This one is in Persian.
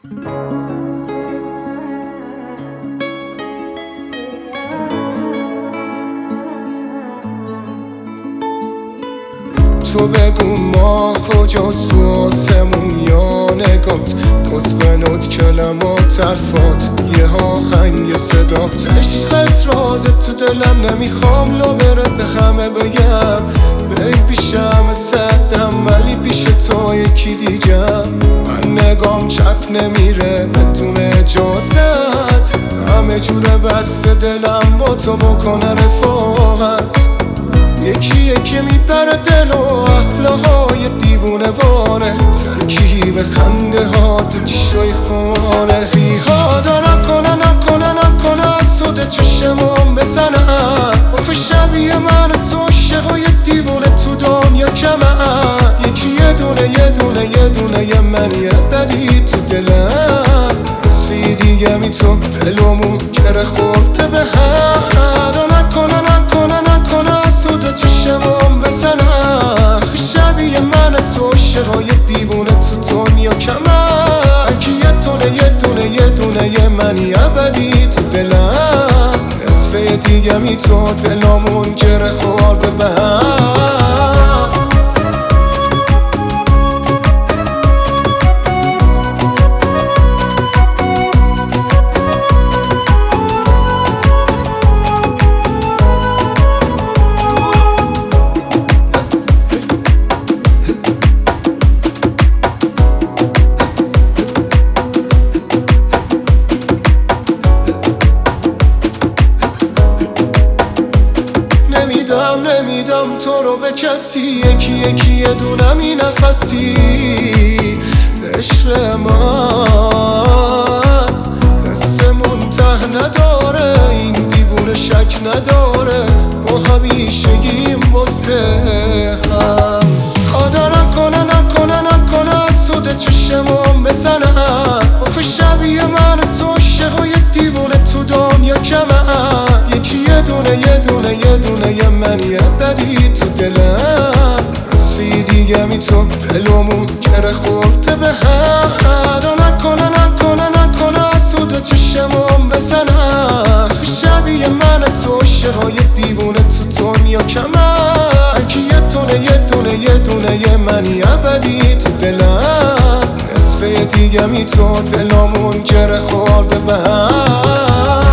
تو بگو ما کجاست تو آسمون یا نگات دوت به نوت کلمات حرفات یه آهنگ یه صدات عشقت رازت تو دلم نمیخوام لو بره به همه بگم بی پیش همه صدم ولی پیش تو یکی دیگم من نگام چپ نمیره بدون اجازت همه جوره بسته دلم با تو بکنه رفاقت یکی یکی میبره دل و اخلاقای دیوونه واره ترکیب خنده ها تو چشای خماره بیهادا نکنه از تو ده چشمام بزنم افه شبیه من تو عاشقای دیوونه تو دنیا کمه یکی یه دونه یه من یه بدی تو دلم اسفی دیگه می تو دلمون گره خورده به هم نکنه از تو ده چشمام بزنم شبیه من تو عاشقای دیوونه تو دنیا کمه که یه دونه یه منی ابدی تو دلم نصفه دیگه می تو دلمون گره خورده به هم نمیدم تو رو به کسی یکی یه دونم این نفسی عشق من قصمون ته نداره این دیوونه شک نداره ما همیشگیم واسه هم خدا نکنه از تو ده چشمام بزنم افه شبیه من تو عاشقای دیوونه تو دنیا کمه یکی یه دونه یه من یه بدی تو دلم اسفی دیگه می تو دلمون گره خورده به هم نکنه از تو ده چشمام بزنم شبیه من تو عاشقای دیوونه تو دنیا کمه که یه دونه یه منی ابدی تو دلم نصفه دیگه می تو دلمون گره خورده به هم